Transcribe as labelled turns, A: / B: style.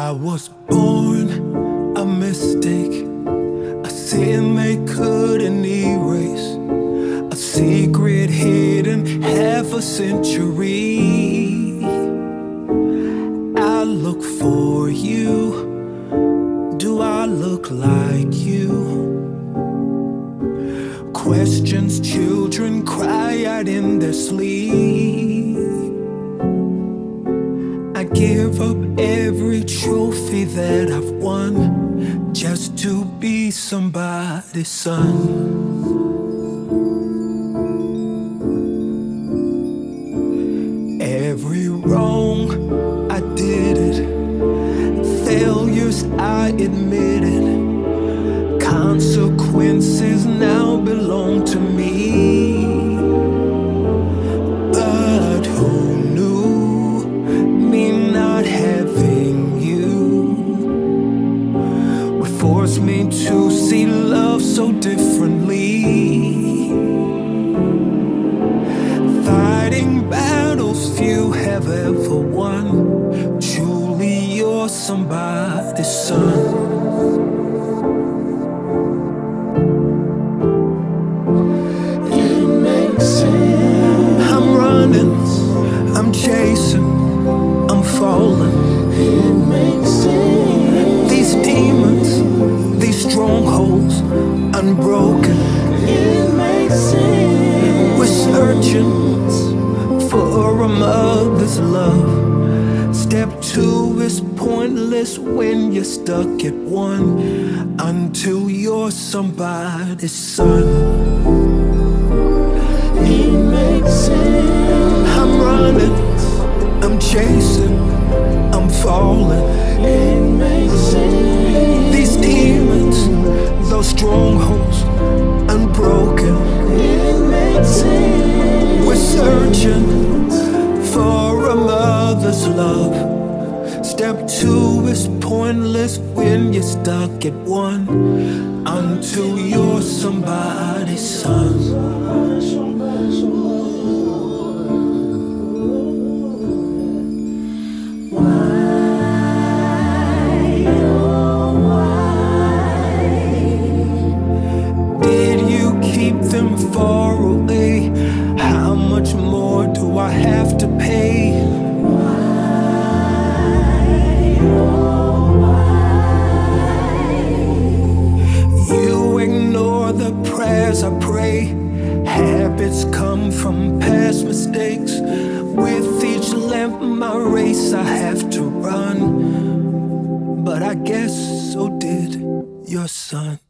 A: I was born a mistake, a sin they couldn't erase, a secret hidden half a century. I look for you. Do I look like you? Questions children cry out in their sleep. I give up every trophy that I've won just to be somebody's son. Every wrong, I did it. Failures, I admitted. Consequences now belong to me. But who knew me not having you would force me to see love so differently? Fighting battles few have ever won. Truly you're somebody's son. I'm chasing, I'm falling.
B: It makes sense.
A: These demons, these strongholds, unbroken.
B: It makes sense.
A: We're searching for a mother's love. Step two is pointless when you're stuck at one, until you're somebody's son.
B: It makes sense.
A: I'm running, I'm chasing, I'm falling.
B: It makes sense.
A: These demons, those strongholds, unbroken.
B: It makes sense.
A: We're searching for a mother's love. Step two is pointless when you're stuck at one, until you're somebody's son. Them far away. How much more do I have to pay? You ignore the prayers I pray. Habits come from past mistakes. With each lap my race I have to run. But I guess so did your son.